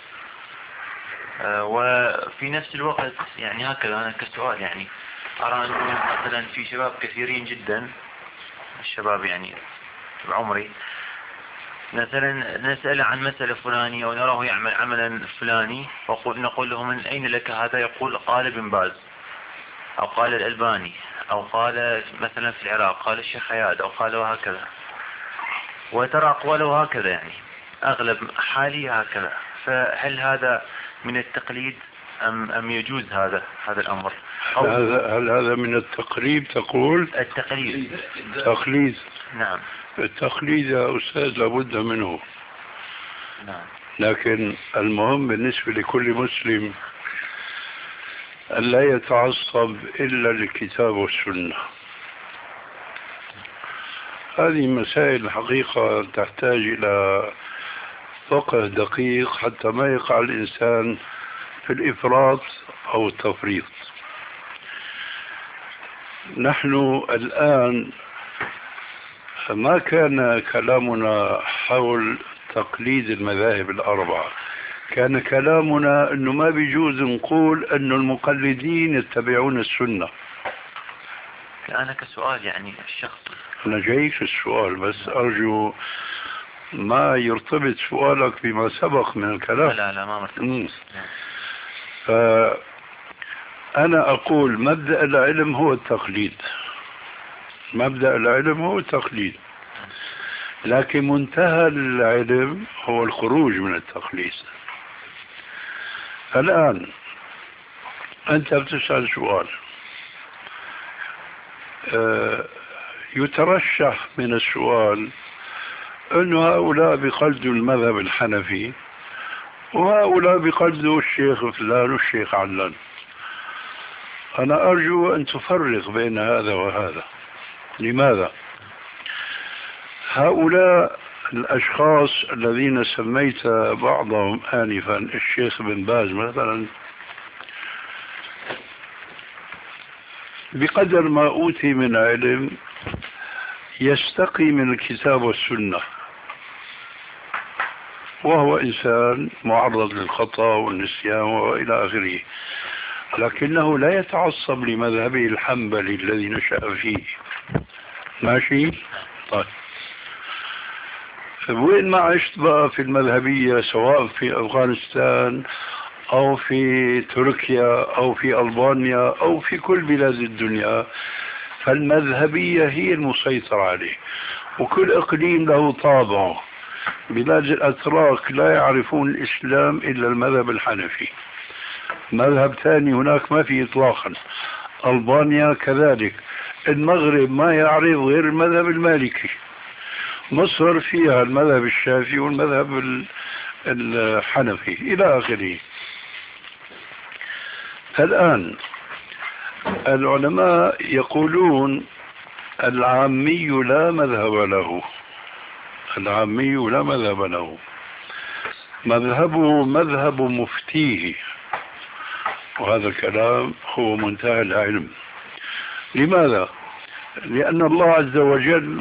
آه وفي نفس الوقت يعني هكذا أنا كسؤال يعني أرى أنه مثلا في شباب كثيرين جدا، الشباب يعني بعمري مثلا نسأل عن مسألة فلانية أو نراه يعمل عملا فلاني ونقول له من أين لك هذا؟ يقول قال ابن باز أو قال الألباني أو قال مثلا في العراق قال الشيخ عياد أو قال وهكذا، وترى أقواله هكذا يعني أغلب حالي هكذا. فهل هذا من التقليد أم, أم يجوز هذا هذا الأمر؟ هذا هل هذا من التقريب تقول؟ التقليد. تقليد. نعم. التقليد يا أستاذ لابد منه. نعم. لكن المهم بالنسبة لكل مسلم أن لا يتعصب إلا للكتاب والسنة. هذه مسائل الحقيقة تحتاج إلى فقه دقيق حتى ما يقع الإنسان في الإفراط أو التفريط. نحن الآن ما كان كلامنا حول تقليد المذاهب الأربعة، كان كلامنا أنه ما بيجوز نقول أن المقلدين يتبعون السنة. أنا كسؤال يعني الشخص أنا جاي في السؤال بس أرجو ما يرتبط سؤالك بما سبق من الكلام. لا لا ما مرتبط. فأنا أقول مبدأ العلم هو التقليد، مبدأ العلم هو التقليد، لكن منتهى العلم هو الخروج من التقليد. الآن أنت بتسأل سؤال أه يترشح من السؤال أن هؤلاء بقلدوا المذهب الحنفي وهؤلاء بقلدوا الشيخ فلان والشيخ علان. أنا أرجو أن تفرق بين هذا وهذا. لماذا؟ هؤلاء الأشخاص الذين سميت بعضهم آنفا الشيخ بن باز مثلا بقدر ما أوتي من علم يستقي من الكتاب والسنة، وهو إنسان معرض للخطأ والنسيان وإلى آخره، لكنه لا يتعصب لمذهبه الحنبلي الذي نشأ فيه. ماشي؟ طيب وين ما عشت بقى في المذهبية سواء في أفغانستان أو في تركيا أو في ألبانيا أو في كل بلاد الدنيا، فالمذهبية هي المسيطرة عليه، وكل إقليم له طابعه. بلاد الأتراك لا يعرفون الإسلام إلا المذهب الحنفي، مذهب ثاني هناك ما في إطلاقا. ألبانيا كذلك، المغرب ما يعرف غير المذهب المالكي، مصر فيها المذهب الشافعي والمذهب الحنفي إلى آخره. الآن العلماء يقولون العامي لا مذهب له، العامي لا مذهب له. مذهبه مذهب مفتيه، وهذا الكلام هو منتهى العلم. لماذا؟ لأن الله عز وجل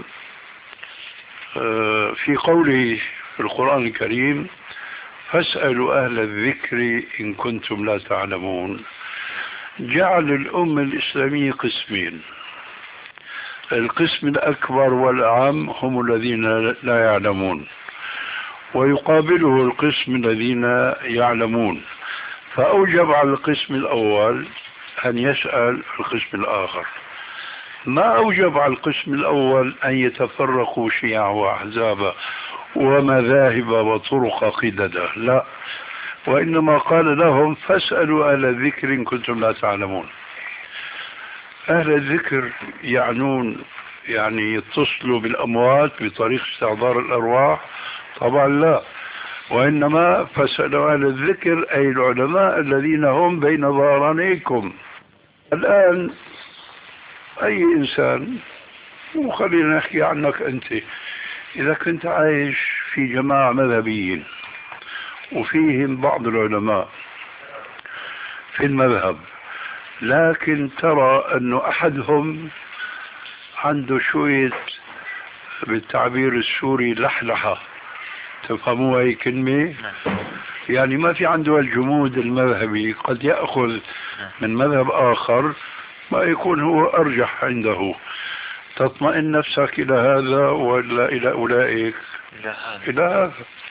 في قوله في القرآن الكريم فاسألوا أهل الذكر إن كنتم لا تعلمون، جعل الأمة الإسلامية قسمين. القسم الأكبر والأعم هم الذين لا يعلمون، ويقابله القسم الذين يعلمون، فأوجب على القسم الأول أن يسأل القسم الآخر. ما أوجب على القسم الأول أن يتفرقوا شيعا وأحزابا ومذاهب وطرق قددا، لا، وإنما قال لهم فاسألوا أهل الذكر إن كنتم لا تعلمون. أهل الذكر يعنون يعني يتصلوا بالأموات بطريق استحضار الأرواح؟ طبعا لا، وإنما فاسألوا أهل الذكر أي العلماء الذين هم بين ظهرانيكم. الآن أي إنسان، وخلينا نحكي عنك أنت، إذا كنت عايش في جماعة مذهبيين وفيهم بعض العلماء في المذهب، لكن ترى أنه أحدهم عنده شوية بالتعبير السوري لحلحة، تفهموا هاي كلمة؟ يعني ما في عنده الجمود المذهبي، قد يأخذ من مذهب آخر ما يكون هو أرجح عنده. تطمئن نفسك إلى هذا ولا إلى أولئك؟ إلى هذا.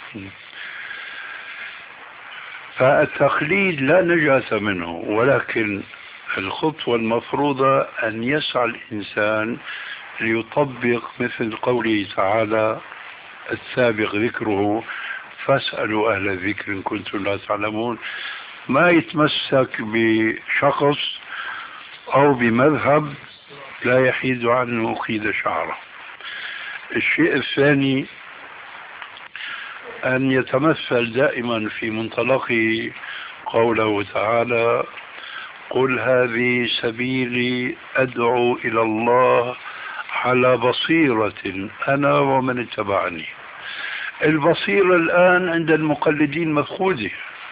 فالتقليد لا نجاة منه، ولكن الخطوة المفروضة أن يسعى الإنسان ليطبق مثل قوله تعالى السابق ذكره فاسألوا أهل الذكر إن كنتم لا تعلمون. ما يتمسك بشخص أو بمذهب لا يحيد عنه قيد شعره. الشيء الثاني أن يتمثل دائما في منطلقه قوله تعالى قل هذه سبيلي أدعو إلى الله على بصيرة أنا ومن اتبعني. البصيرة الآن عند المقلدين مفقودة،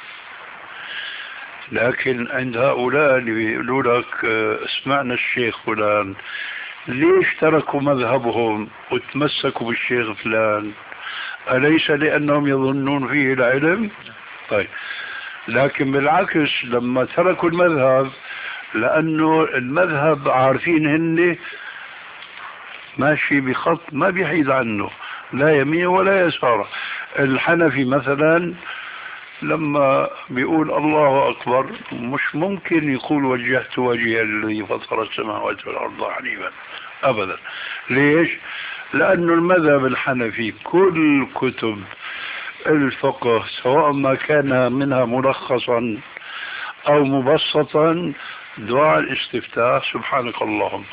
لكن عند هؤلاء اللي بيقولوا لك اسمعنا الشيخ فلان، ليش تركوا مذهبهم وتمسكوا بالشيخ فلان؟ أليس لأنهم يظنون فيه العلم؟ طيب، لكن بالعكس لما تركوا المذهب لأنه المذهب عارفين هن ماشي بخط ما بيحيد عنه، لا يمين ولا يسار. الحنفي مثلا لما بيقول الله أكبر مش ممكن يقول وجهت وجهي الذي فطر السماوات والأرض حنيفا أبدا. ليش؟ لأنه المذهب الحنفي كل كتب الفقه سواء ما كان منها ملخصا أو مبسطا دعاء الاستفتاح سبحانك اللهم.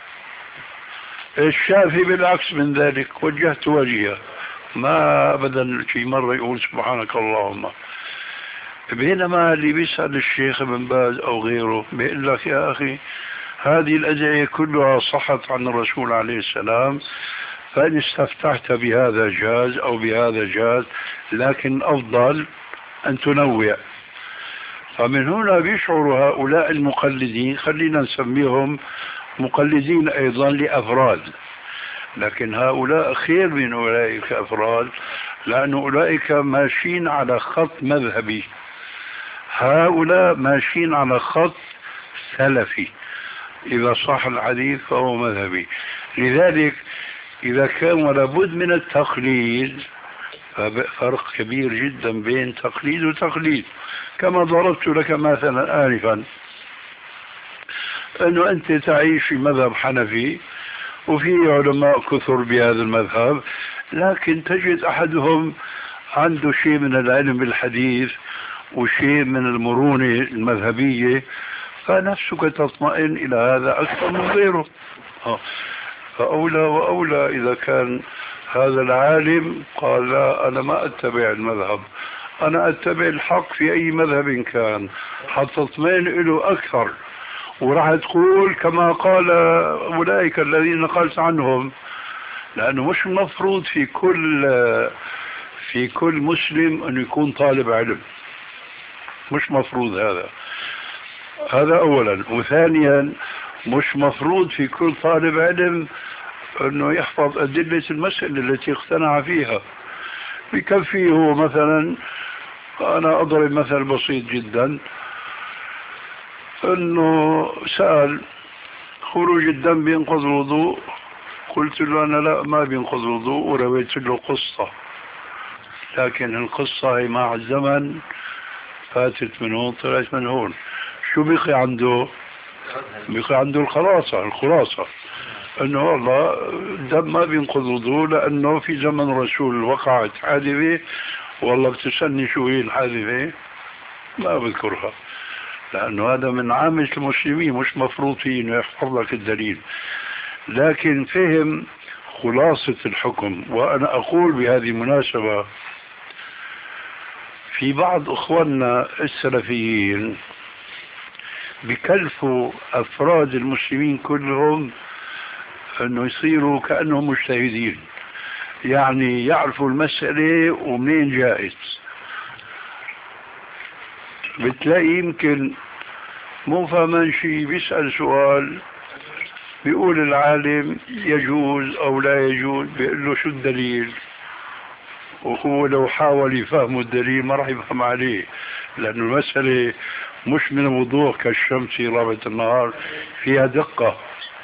الشافعي بالعكس من ذلك وجهت وجهي، ما أبدا في مرة يقول سبحانك اللهم. بينما اللي بيسأل الشيخ ابن باز أو غيره بيقول لك يا أخي هذه الأدعية كلها صحت عن الرسول عليه السلام، فإن استفتحت بهذا جاز أو بهذا جاز، لكن أفضل أن تنوع. فمن هنا بيشعر هؤلاء المقلدين، خلينا نسميهم مقلدين أيضا لأفراد، لكن هؤلاء خير من أولئك أفراد، لأن أولئك ماشيين على خط مذهبي، هؤلاء ماشيين على خط سلفي، إذا صح الحديث فهو مذهبي. لذلك إذا كان لابد من التقليد فرق كبير جدا بين تقليد وتقليد. كما ضربت لك مثلا آنفا أنه أنت تعيش في مذهب حنفي وفي علماء كثر بهذا المذهب، لكن تجد أحدهم عنده شيء من العلم بالحديث وشيء من المرونة المذهبية، فنفسك تطمئن إلى هذا أكثر من غيره. فأولى وأولى إذا كان هذا العالم قال لا أنا ما أتبع المذهب، أنا أتبع الحق في أي مذهب كان، حتطمئن له أكثر، وراح تقول كما قال أولئك الذين قلت عنهم. لأنه مش المفروض في كل في كل مسلم أن يكون طالب علم، مش مفروض هذا. هذا أولا. وثانيا مش مفروض في كل طالب علم أنه يحفظ أدلة المسألة التي اقتنع فيها. بكفيه مثلا، أنا أضرب مثل بسيط جدا، أنه سأل خروج الدم بينقض الوضوء، قلت له أنا لا، ما بينقض الوضوء، ورويت له قصة، لكن القصة هي مع الزمن فاتت من هون طلعت من هون. شو بقي عنده؟ بقي عنده الخلاصة الخلاصة انه والله الدم ما بينقض وضوء لانه في زمن الرسول وقعت حادثة، والله بتسألني شو هي الحادثة ما بذكرها، لانه هذا من عامة المسلمين، مش مفروض فيه انه يحفظ لك الدليل، لكن فهم خلاصة الحكم. وانا اقول بهذه المناسبة في بعض اخواننا السلفيين بكلفوا افراد المسلمين كلهم انه يصيروا كأنهم مجتهدين، يعني يعرفوا المسألة ومنين جائز. بتلاقي يمكن مو فاهمان شيء، بيسأل سؤال بيقول العالم يجوز او لا يجوز، بيقول له شو الدليل، وهو لو حاول يفهم الدليل ما راح يفهم عليه، لأن المسألة مش من وضوح كالشمس في رابعة النهار، فيها دقة.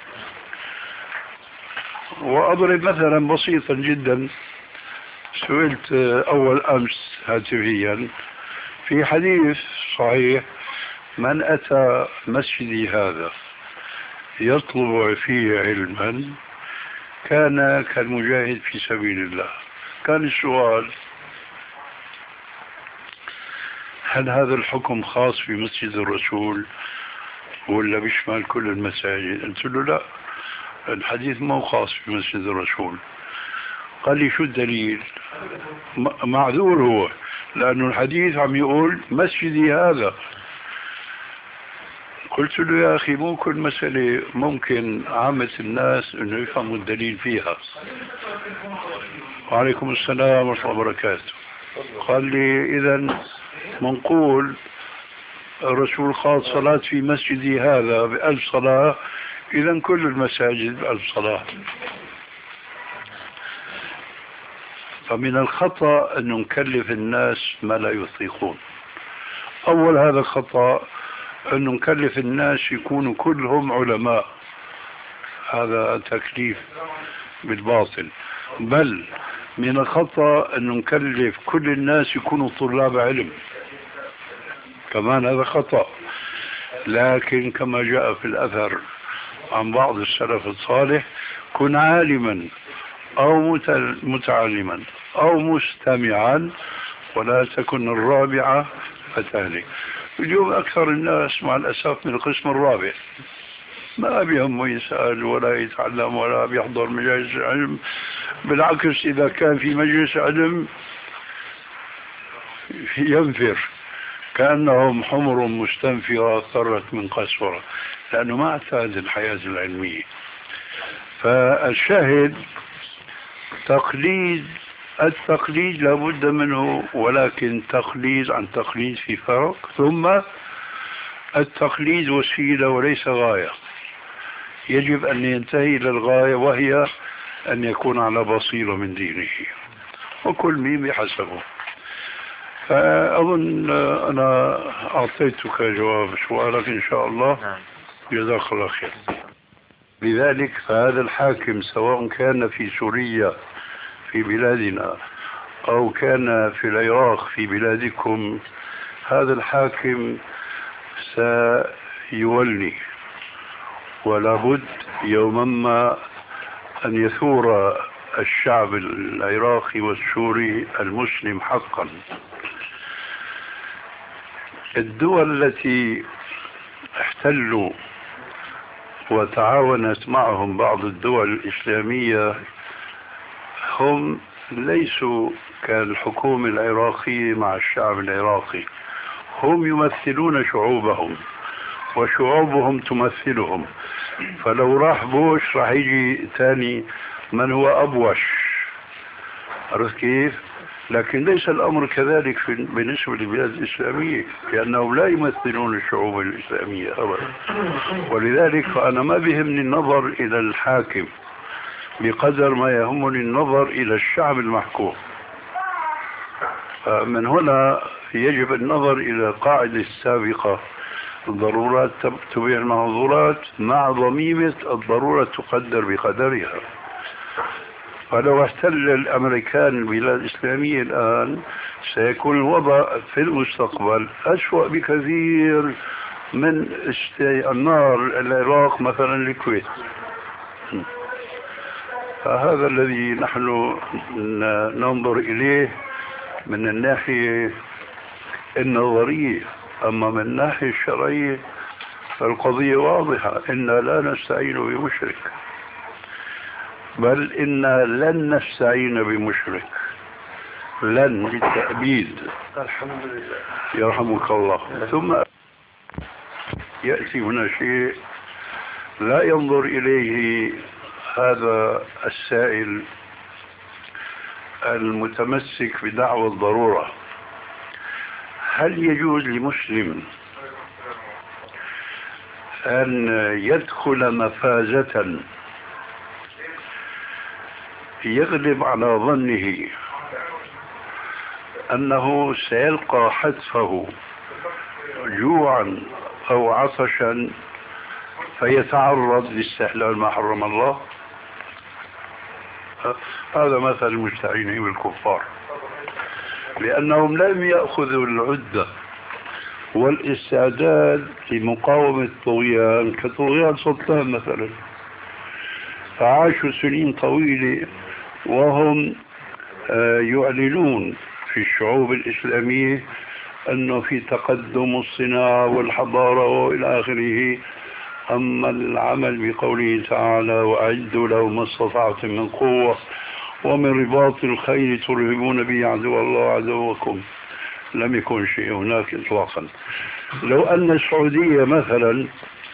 وأضرب مثلا بسيطا جدا، سئلت أول أمس هاتفيا في حديث صحيح: من أتى مسجدي هذا يطلب فيه علما كان كالمجاهد في سبيل الله. كان السؤال: هل هذا الحكم خاص في مسجد الرسول ولا بيشمل كل المساجد؟ قلت له لا، الحديث مو خاص في مسجد الرسول. قال لي شو الدليل؟ معذور هو، لأنه الحديث عم يقول مسجدي هذا. قلت له يا أخي مو كل مسألة ممكن عامة الناس أنه يفهموا الدليل فيها. وعليكم السلام ورحمة الله وبركاته. قال لي إذن منقول الرسول خاص صلاة في مسجدي هذا بألف صلاة، إذن كل المساجد بألف صلاة. فمن الخطأ أن نكلف الناس ما لا يطيقون. أول هذا الخطأ أن نكلف الناس يكونوا كلهم علماء، هذا تكليف بالباطل. بل من الخطأ أن نكلف كل الناس يكونوا طلاب علم، كمان هذا خطأ. لكن كما جاء في الأثر عن بعض السلف الصالح: كن عالما أو متعلما أو مستمعا ولا تكن الرابعة فتهلك. اليوم أكثر الناس مع الأسف من القسم الرابع، ما بيهمه يسأل ولا يتعلم ولا بيحضر مجالس علم. بالعكس إذا كان في مجلس علم ينفر كأنهم حمر مستنفرة ثرت من قسورة، لأنه ما اعتاد الحياة العلمية. فالشاهد تقليد، التقليد لابد منه، ولكن تقليد عن تقليد في فرق. ثم التقليد وسيلة وليس غاية، يجب أن ينتهي إلى الغاية وهي أن يكون على بصيرة من دينه، وكل مين بحسبه. فأظن أنا أعطيتك جواب سؤالك إن شاء الله، جزاك الله خير. لذلك فهذا الحاكم سواء كان في سوريا في بلادنا أو كان في العراق في بلادكم، هذا الحاكم سيولي، ولا بد يوما ما أن يثور الشعب العراقي والسوري المسلم حقا. الدول التي احتلوا وتعاونت معهم بعض الدول الإسلامية هم ليسوا كالحكومة العراقية مع الشعب العراقي، هم يمثلون شعوبهم وشعوبهم تمثلهم. فلو راح بوش راح يجي ثاني من هو أبوش، عرفت كيف؟ لكن ليس الأمر كذلك في بالنسبة للبلاد الإسلامية، لأنهم لا يمثلون الشعوب الإسلامية أبدا. ولذلك فأنا ما بيهمني النظر إلى الحاكم بقدر ما يهمني النظر إلى الشعب المحكوم. من هنا يجب النظر إلى القاعدة السابقة: الضرورات تبيح المحظورات، مع ضميمة الضرورة تقدر بقدرها. فلو احتل الأمريكان البلاد الإسلامية الآن سيكون الوضع في المستقبل أسوأ بكثير من النار العراق مثلا الكويت. فهذا الذي نحن ننظر إليه من الناحية النظرية. أما من الناحية الشرعية فالقضية واضحة: إنا لا نستعين بمشرك، بل إنا لن نستعين بمشرك. لن بالتأبيد. الحمد لله. يرحمك الله. ثم يأتي هنا شيء لا ينظر إليه هذا السائل المتمسك بدعوى الضرورة. هل يجوز لمسلم أن يدخل مفازة يغلب على ظنه أنه سيلقى حتفه جوعا أو عطشا فيتعرض لاستحلال ما حرم الله؟ هذا مثل المستعينين بالكفار، لأنهم لم يأخذوا العدة والاستعداد لمقاومة الطغيان كطغيان سلطان مثلا، فعاشوا سنين طويلة وهم يعلنون في الشعوب الإسلامية أنه في تقدم الصناعة والحضارة وإلى آخره. أما العمل بقوله تعالى: وأعدوا لهم ما استطعتم من قوة ومن رباط الخيل ترهبون به عدو الله عدوكم، لم يكن شيء هناك إطلاقا. لو أن السعودية مثلا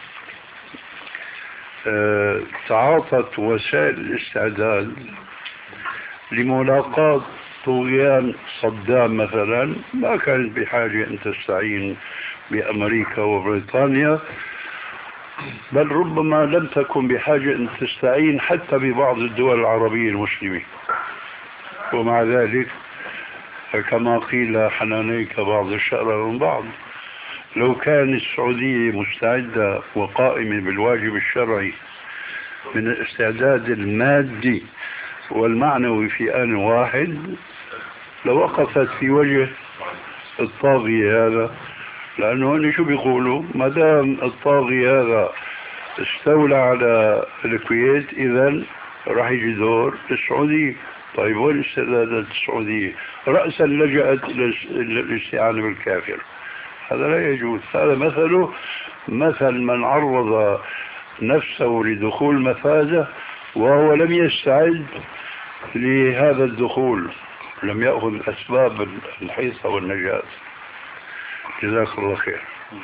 تعاطت وسائل الاستعداد لملاقاة طغيان صدام مثلا، ما كانت بحاجة أن تستعين بأمريكا وبريطانيا، بل ربما لم تكن بحاجة أن تستعين حتى ببعض الدول العربية المسلمة. ومع ذلك فكما قيل: حنانيك بعض الشأر من بعض. لو كان السعودية مستعدة وقائمة بالواجب الشرعي من الاستعداد المادي والمعنوي في آن واحد لوقفت في وجه الطاغية هذا. لأنه هن شو بيقولوا؟ ما دام الطاغي هذا استولى على الكويت إذن راح يجي دور السعودية. طيب وين استعدادات السعودية؟ رأسا لجأت إلى الاستعانة بالكافر. هذا لا يجوز. هذا مثله مثل من عرض نفسه لدخول مفازة وهو لم يستعد لهذا الدخول، لم يأخذ أسباب الحيطة والنجاة. جزاك الله خير.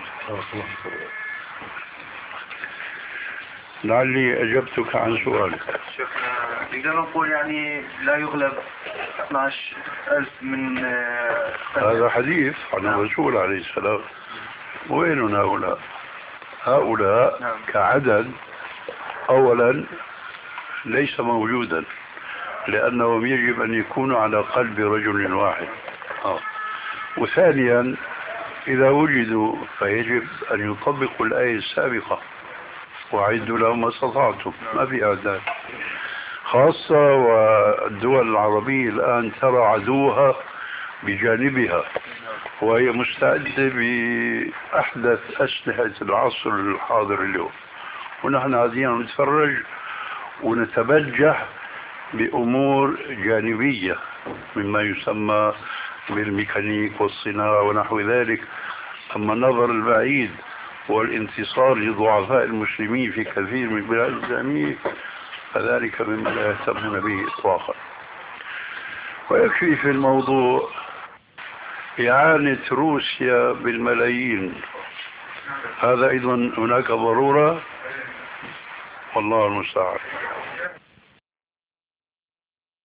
لعلي أجبتك عن سؤالك. نقدر نقول يعني لا يغلب اثني عشر ألف من هذا حديث عن الرسول عليه السلام. وين هؤلاء؟ هؤلاء نعم. كعدد أولا ليس موجودا، لأنهم يجب أن يكونوا على قلب رجل واحد. آه. وثانيا إذا وجدوا فيجب أن يطبقوا الآية السابقة: وأعدوا لهم ما استطعتم. ما في أعداد، خاصة والدول العربية الآن ترى عدوها بجانبها وهي مستعدة بأحدث أسلحة العصر الحاضر اليوم، ونحن قاعدين نتفرج ونتبجح بأمور جانبية مما يسمى بالميكانيك والصناعة ونحو ذلك. أما النظر البعيد والانتصار لضعفاء المسلمين في كثير من البلاد الإسلامية فذلك مما لا يهتمون به إطلاقا. ويكفي في الموضوع إعانة روسيا بالملايين. هذا أيضا هناك ضرورة، والله المستعان.